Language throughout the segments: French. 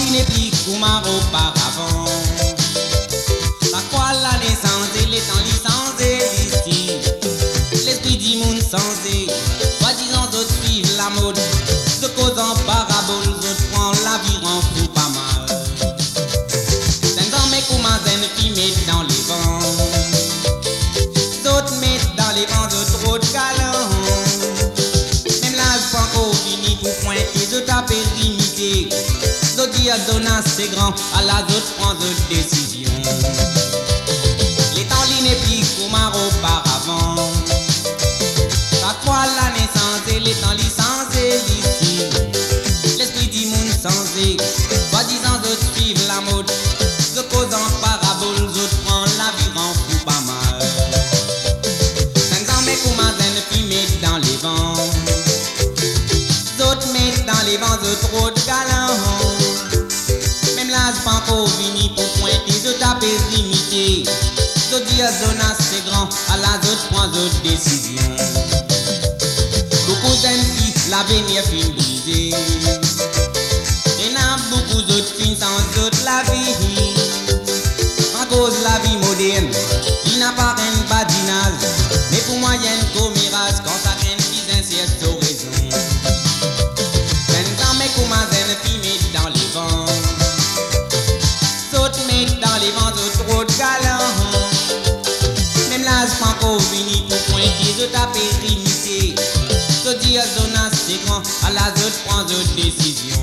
lui n'est plus comme auparavant. Ça croit la naissance et les temps licenciés ici. L'esprit du monde sensé, soi-disant d'autres suivent la mode. De cause en parabole, d'autres prend la vie en fou pas mal. C'est un mec ou ma zen qui met dans les vents. D'autres mettent dans les vents, d'autres trop de galants. Même là, je prends qu'au fini pour pointer, d'autres à périmité. D'autres disent Jonas c'est grand, à la d'autres prend d'autres décisions. Les temps li n'est plus comme auparavant. Ça croit la naissance et les temps licenciés ici. L'esprit du monde sensé, soi-disant d'autres suivent la mode. De cause en parabole, d'autres prend la vie en fou pas mal. 500 mecs ou ma zen qui mettent dans les vents. D'autres mettent dans les vents, d'autres trop de galants. Même là, je prends qu'au vini pour pointer, d'autres à périmité. D'autres disent Jonas c'est grand, à la d'autres prend d'autres décisions. Beaucoup jeunes filles, l'avenir fin brisé. Et n'a beaucoup d'autres filles sans d'autres la vie. En cause la vie moderne, il n'a pas un badinage. Mais pour moi, y'a un commérage quand ça traîne qui insiste aux raisons. Maintenant, mes commandants qui mettent dans les vents. D'autres mettent dans les vents, d'autres trop de galants. Même là, je prends qu'au vini pour pointer de ta périmité. Je dis à Jonas c'est grand, à la autre prend d'autres décisions.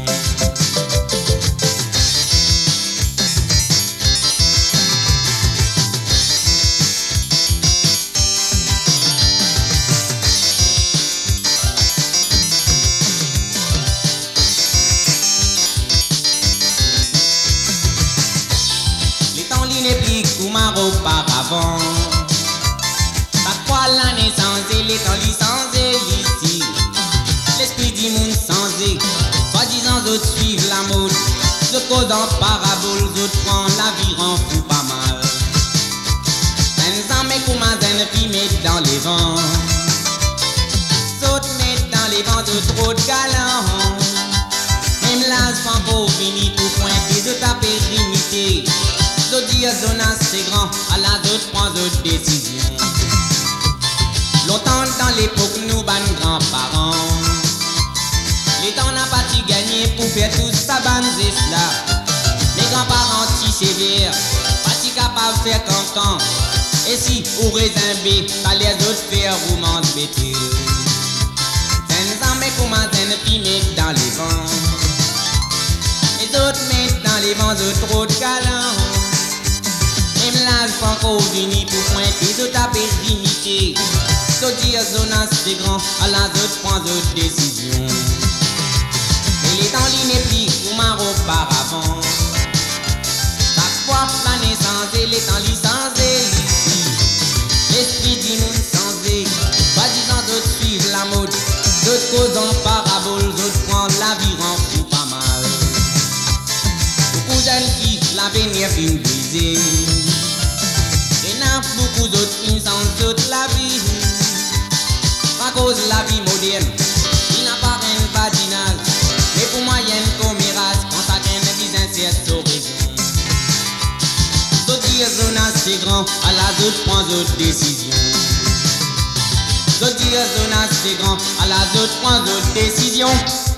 Les temps li n'est plus comme auparavant. Ça croit la naissance et les temps licenciés ici. L'esprit du monde sensé, soi-disant d'autres suivent la mode. De cause en parabole, d'autres prend la vie en fou pas mal. 500 mecs ou ma zen qui mettent dans les vents. D'autres mettent dans les vents, d'autres trop de galants. Même là, je prends qu'au fini pour pointer de ta périmité. D'autres disent Jonas c'est grand, à la d'autres prend d'autres décisions. Longtemps dans l'époque, nous ban grands-parents. Les temps n'a pas si gagné pour faire tout ça, ban esclaves. Mes grands-parents si sévères, pas si capables de faire cancan. Et si au raisin B, ça les autres faire romance bêteux. 500 mecs ou ma zen qui mettent dans les vents. Les autres mettent dans les vents, d'autres trop de galants. Même là, je prends qu'au vini pour pointer de ta périmité. D'autres disent Jonas c'est grand, à la d'autres prend d'autres décisions. Mais les temps li n'est plus comme auparavant. Ça croit la naissance et les temps licenciés ici. L'esprit du monde sensé, soi-disant d'autres suivent la mode. D'autres causent en parabole, d'autres prennent la vie en fou pas mal. Beaucoup jeunes filles, l'avenir fin brisé. Et n'a beaucoup d'autres filles sans d'autres la vie. À cause de la vie moderne, il n'a pas un badinage. Mais pour moi, y'a un commérage quand ça crée un business, c'est aux raisons. D'autres disent Jonas c'est grand, à la d'autres prend d'autres décisions. D'autres disent Jonas c'est grand, à la d'autres prend d'autres décisions.